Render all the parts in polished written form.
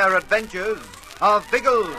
rare adventures of Biggles.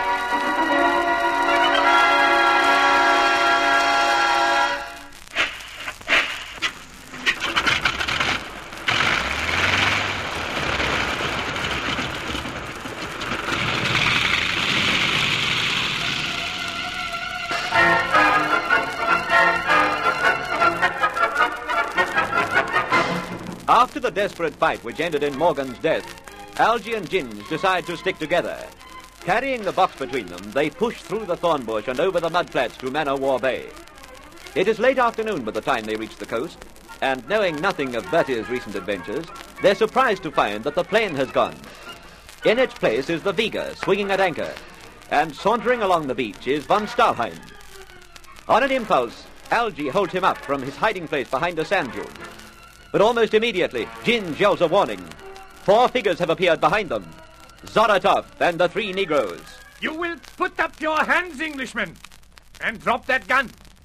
After the desperate fight which ended in Morgan's death, Algy and Ginge decide to stick together. Carrying the box between them, they push through the thorn bush and over the mud flats to Man o' War Bay. It is late afternoon by the time they reach the coast, and knowing nothing of Bertie's recent adventures, they're surprised to find that the plane has gone. In its place is the Vega, swinging at anchor, and sauntering along the beach is von Stahlheim. On an impulse, Algy holds him up from his hiding place behind a sand dune. But almost immediately, Ginge yells a warning. 4 figures have appeared behind them. Zaratov and the 3 Negroes. You will put up your hands, Englishmen, and drop that gun.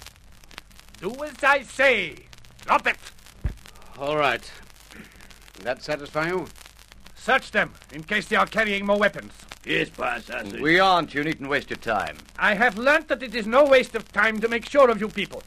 Do as I say. Drop it. All right. That satisfy you? Search them, in case they are carrying more weapons. Yes, boss, I see. We aren't. You needn't waste your time. I have learnt that it is no waste of time to make sure of you people.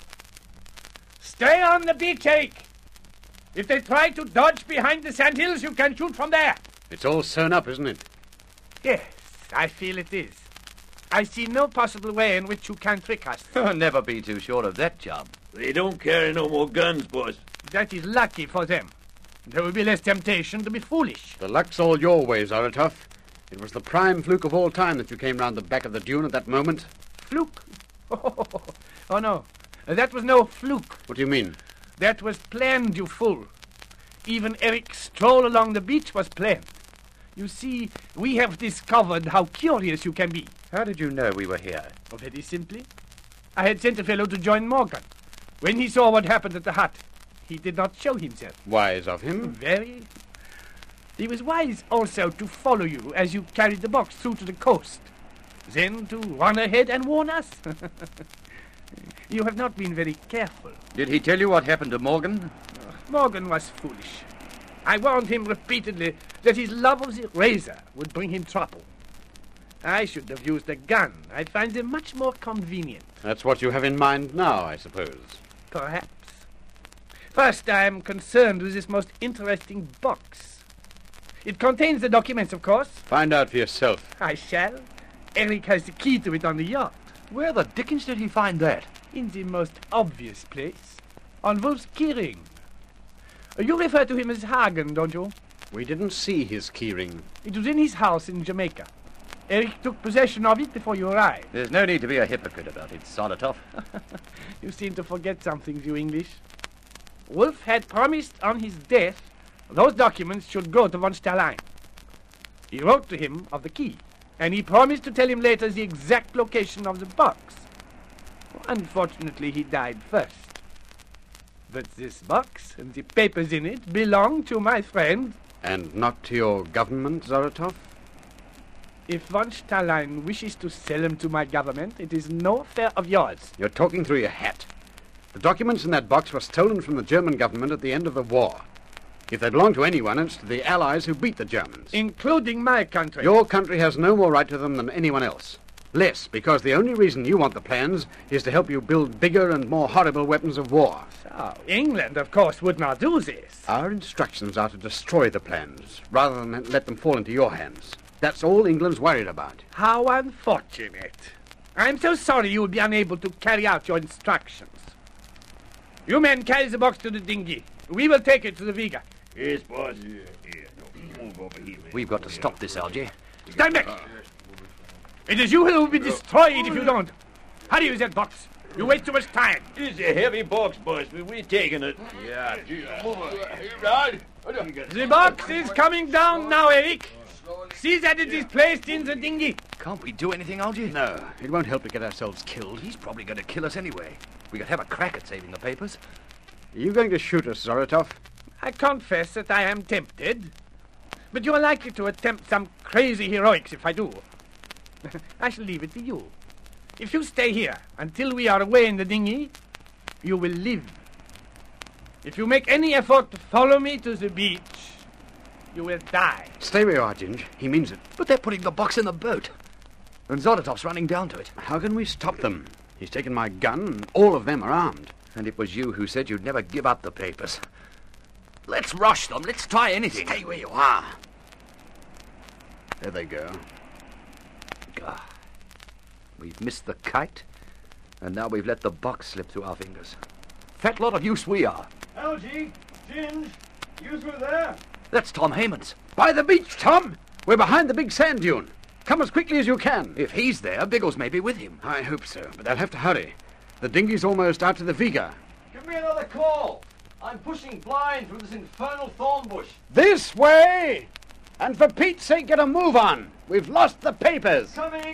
Stay on the beach, Eric. If they try to dodge behind the sandhills, you can shoot from there. It's all sewn up, isn't it? Yes, I feel it is. I see no possible way in which you can trick us. Never be too sure of that job. They don't carry no more guns, boss. That is lucky for them. There will be less temptation to be foolish. The luck's all your way, Zaratov. It was the prime fluke of all time that you came round the back of the dune at that moment. Fluke? Oh, no. That was no fluke. What do you mean? That was planned, you fool. Even Eric's stroll along the beach was planned. You see, we have discovered how curious you can be. How did you know we were here? Oh, very simply. I had sent a fellow to join Morgan. When he saw what happened at the hut, he did not show himself. Wise of him. Very. He was wise also to follow you as you carried the box through to the coast. Then to run ahead and warn us. You have not been very careful. Did he tell you what happened to Morgan? Morgan was foolish. I warned him repeatedly that his love of the razor would bring him trouble. I should have used a gun. I find them much more convenient. That's what you have in mind now, I suppose. Perhaps. First, I am concerned with this most interesting box. It contains the documents, of course. Find out for yourself. I shall. Eric has the key to it on the yacht. Where the dickens did he find that? In the most obvious place. On Wolf's keyring. You refer to him as Hagen, don't you? We didn't see his keyring. It was in his house in Jamaica. Eric took possession of it before you arrived. There's no need to be a hypocrite about it, Zaratov. You seem to forget some things, you English. Wolf had promised on his death those documents should go to von Stahlheim. He wrote to him of the key, and he promised to tell him later the exact location of the box. Unfortunately, he died first. But this box and the papers in it belong to my friend. And not to your government, Zaratov? If von Stahlheim wishes to sell them to my government, it is no affair of yours. You're talking through your hat. The documents in that box were stolen from the German government at the end of the war. If they belong to anyone, it's to the Allies who beat the Germans. Including my country. Your country has no more right to them than anyone else. Less, because the only reason you want the plans is to help you build bigger and more horrible weapons of war. So, England, of course, would not do this. Our instructions are to destroy the plans, rather than let them fall into your hands. That's all England's worried about. How unfortunate. I'm so sorry you will be unable to carry out your instructions. You men carry the box to the dinghy. We will take it to the Vega. Yes, boss. Yeah. No, move over here. We've got to stop this, Algy. Stand back! It is you who will be destroyed if you don't. Hurry with that box. You waste too much time. It's a heavy box, boss, but we're taking it. Yeah. The box is coming down now, Eric. See that it is placed in the dinghy. Can't we do anything, Algy? No, it won't help to get ourselves killed. He's probably going to kill us anyway. We could have a crack at saving the papers. Are you going to shoot us, Zaratov? I confess that I am tempted. But you are likely to attempt some crazy heroics if I do. I shall leave it to you. If you stay here until we are away in the dinghy, you will live. If you make any effort to follow me to the beach, you will die. Stay where you are, Ginge. He means it. But they're putting the box in the boat. And Zodatov's running down to it. How can we stop them? He's taken my gun, and all of them are armed. And it was you who said you'd never give up the papers. Let's rush them. Let's try anything. Stay where you are. There they go. God. We've missed the kite, and now we've let the box slip through our fingers. Fat lot of use we are. Algie, Ginge, you through there? That's Tom Haymans. By the beach, Tom! We're behind the big sand dune. Come as quickly as you can. If he's there, Biggles may be with him. I hope so, but they'll have to hurry. The dinghy's almost out to the Viga. Give me another call. I'm pushing blind through this infernal thorn bush. This way! And for Pete's sake, get a move on. We've lost the papers. Coming.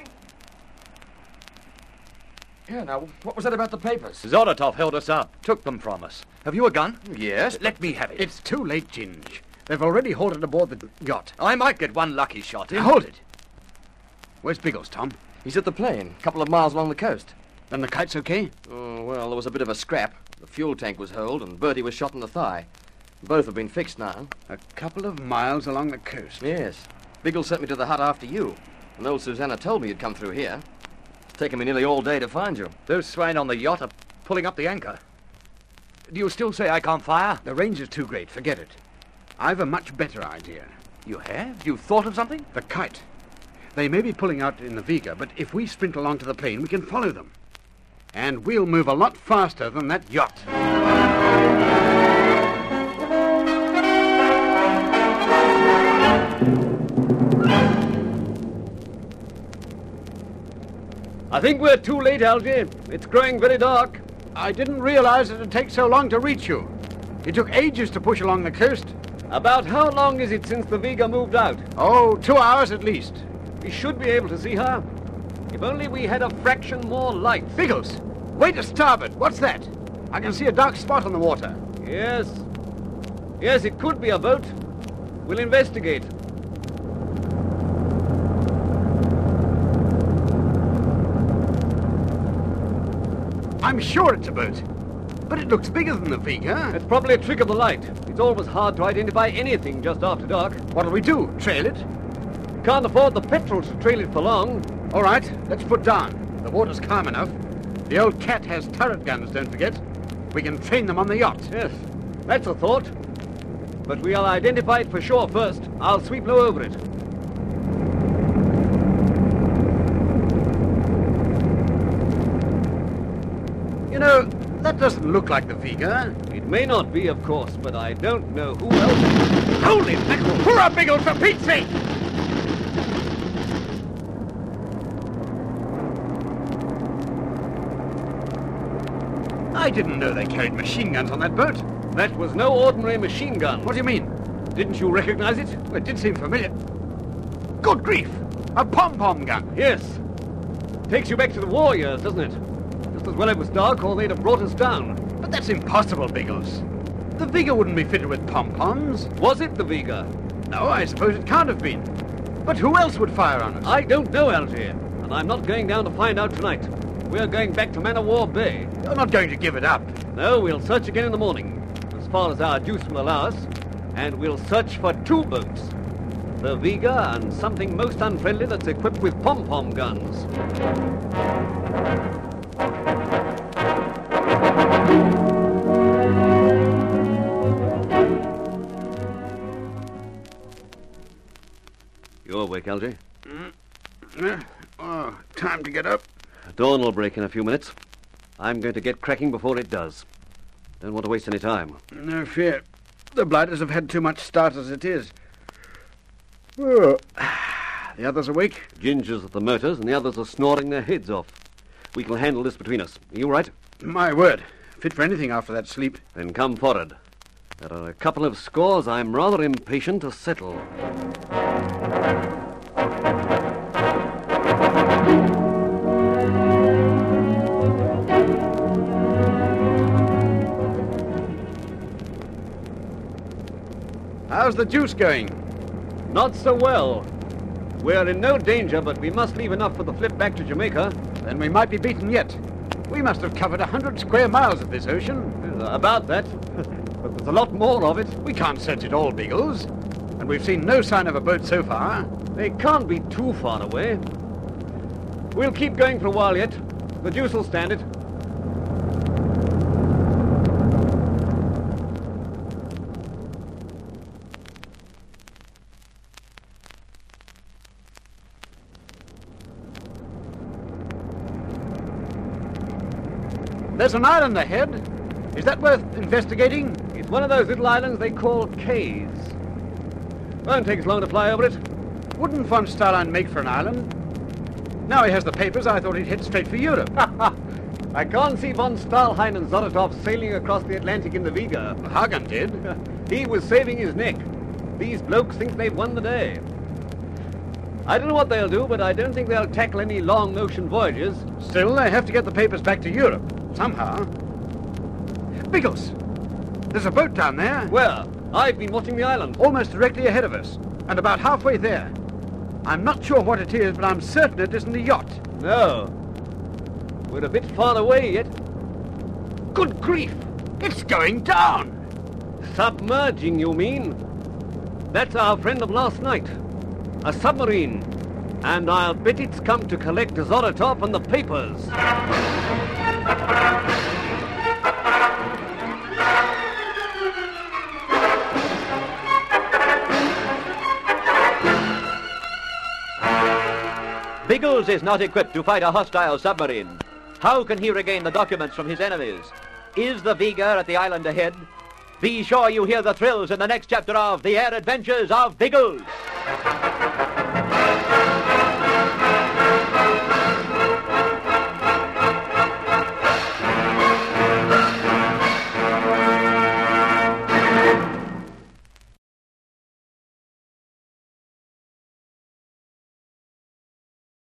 Yeah, now, what was that about the papers? Zodatov held us up, took them from us. Have you a gun? Yes. Let me have it. It's too late, Ginge. They've already hauled it aboard the yacht. I might get one lucky shot in. Hold it. Where's Biggles, Tom? He's at the plane, a couple of miles along the coast. And the kite's okay? Oh, well, there was a bit of a scrap. The fuel tank was holed, and Bertie was shot in the thigh. Both have been fixed now. A couple of miles along the coast. Yes. Biggles sent me to the hut after you. And old Susanna told me you'd come through here. It's taken me nearly all day to find you. Those swine on the yacht are pulling up the anchor. Do you still say I can't fire? The range is too great. Forget it. I've a much better idea. You have? You've thought of something? The kite. They may be pulling out in the Viga, but if we sprint along to the plane, we can follow them. And we'll move a lot faster than that yacht. I think we're too late, Algie. It's growing very dark. I didn't realize it'd take so long to reach you. It took ages to push along the coast. About how long is it since the Viga moved out? Oh, 2 hours at least. We should be able to see her. If only we had a fraction more light. Biggles, wait to starboard. What's that? I can see a dark spot on the water. Yes. Yes, it could be a boat. We'll investigate. I'm sure it's a boat. But it looks bigger than the Viga. It's probably a trick of the light. It's always hard to identify anything just after dark. What'll we do? Trail it? We can't afford the petrol to trail it for long. All right, let's put down. The water's calm enough. The old cat has turret guns, don't forget. We can train them on the yacht. Yes, that's a thought. But we'll identify it for sure first. I'll sweep low over it. You know, that doesn't look like the Viga. It may not be, of course, but I don't know who else. Holy mackerel! Hurrah, Biggles, for Pete's sake! I didn't know they carried machine guns on that boat. That was no ordinary machine gun. What do you mean? Didn't you recognize it? Well, it did seem familiar. Good grief! A pom-pom gun. Yes. Takes you back to the war years, doesn't it? Just as well it was dark, or they'd have brought us down. But that's impossible, Biggles. The Viga wouldn't be fitted with pom-poms. Was it the Viga? No, I suppose it can't have been. But who else would fire on us? I don't know, Algier. And I'm not going down to find out tonight. We're going back to Man of War Bay. You're not going to give it up. No, we'll search again in the morning, as far as our juice will allow us. And we'll search for 2 boats. The Viga and something most unfriendly that's equipped with pom-pom guns. You're awake, Algie? Oh, time to get up. Dawn will break in a few minutes. I'm going to get cracking before it does. Don't want to waste any time. No fear. The blighters have had too much start as it is. Oh. The others awake? Ginger's at the motors and the others are snoring their heads off. We can handle this between us. Are you right? My word. Fit for anything after that sleep. Then come forward. There are a couple of scores I'm rather impatient to settle. How's the juice going? Not so well. We're in no danger, but we must leave enough for the flip back to Jamaica. Then we might be beaten yet. We must have covered 100 square miles of this ocean. About that. But there's a lot more of it. We can't search it all, Biggles. And we've seen no sign of a boat so far. They can't be too far away. We'll keep going for a while yet. The juice will stand it. There's an island ahead. Is that worth investigating? It's one of those little islands they call Cays. Won't take us long to fly over it. Wouldn't von Starline make for an island? Now he has the papers, I thought he'd head straight for Europe. I can't see von Stahlheim and Zototov sailing across the Atlantic in the Vega. Hagen did. He was saving his neck. These blokes think they've won the day. I don't know what they'll do, but I don't think they'll tackle any long ocean voyages. Still, they have to get the papers back to Europe, somehow. Biggles! There's a boat down there. Where? I've been watching the island. Almost directly ahead of us, and about halfway there. I'm not sure what it is, but I'm certain it isn't a yacht. No. We're a bit far away yet. Good grief! It's going down! Submerging, you mean? That's our friend of last night. A submarine. And I'll bet it's come to collect Zototov and the papers. Biggles is not equipped to fight a hostile submarine. How can he regain the documents from his enemies? Is the Vega at the island ahead? Be sure you hear the thrills in the next chapter of The Air Adventures of Biggles.